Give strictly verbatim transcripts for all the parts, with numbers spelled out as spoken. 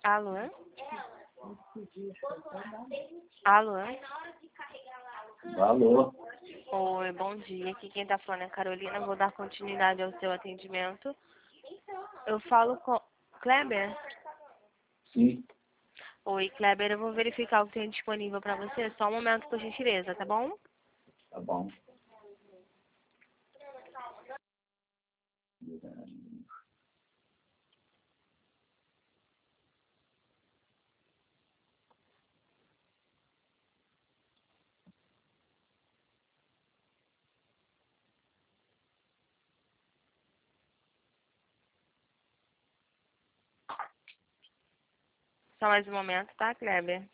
Alô? Alô? Alô? Oi, bom dia. Aqui quem tá falando é Carolina. Vou dar continuidade ao seu atendimento. Eu falo com... Kleber? Sim, Oi, Kleber. Eu vou verificar o que tem disponível pra você. Só um momento, por gentileza, tá bom? tá bom. Só mais um momento, tá, Kleber?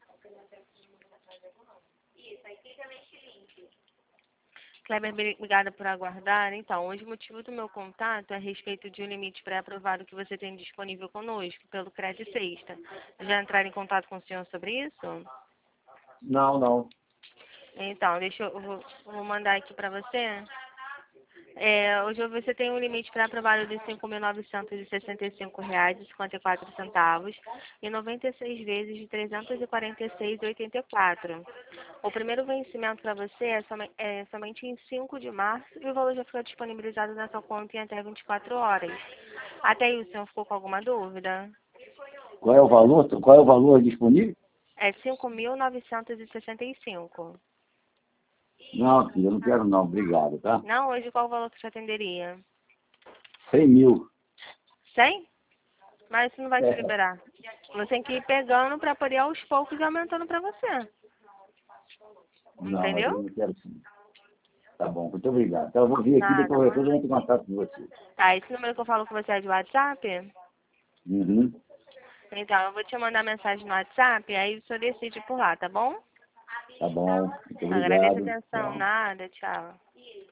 Kleber, obrigada por aguardar. Então, hoje o motivo do meu contato é a respeito de um limite pré-aprovado que você tem disponível conosco pelo Crédito Sexta. Já entraram em contato com o senhor sobre isso? Não, não. Então, deixa eu, eu vou, eu vou mandar aqui para você. É, hoje você tem um limite pré-aprovado de cinco mil novecentos e sessenta e cinco reais e cinquenta e quatro centavos e noventa e seis vezes de trezentos e quarenta e seis reais e oitenta e quatro centavos. O primeiro vencimento para você é, soma, é somente em cinco de março e o valor já ficou disponibilizado na sua conta em até vinte e quatro horas. Até aí o senhor ficou com alguma dúvida? Qual é o valor? Qual é o valor disponível? É cinco mil novecentos e sessenta e cinco. Não, filho, eu não quero não. Obrigado, tá? Não, hoje qual o valor que você atenderia? Cem mil. cem? Mas isso não vai te É. liberar. Você tem que ir pegando para poder aos poucos e aumentando para você. Não, mas Entendeu? eu não quero sim. Tá bom, muito obrigado. Então eu vou vir aqui, Nada, depois eu mano. entro em contato com você. Tá, esse número que eu falo com você é de WhatsApp? Uhum. Então, eu vou te mandar mensagem no WhatsApp, aí o senhor decide por lá, tá bom? Tá bom, muito Agradeço a obrigado. atenção. Tchau. Nada, tchau.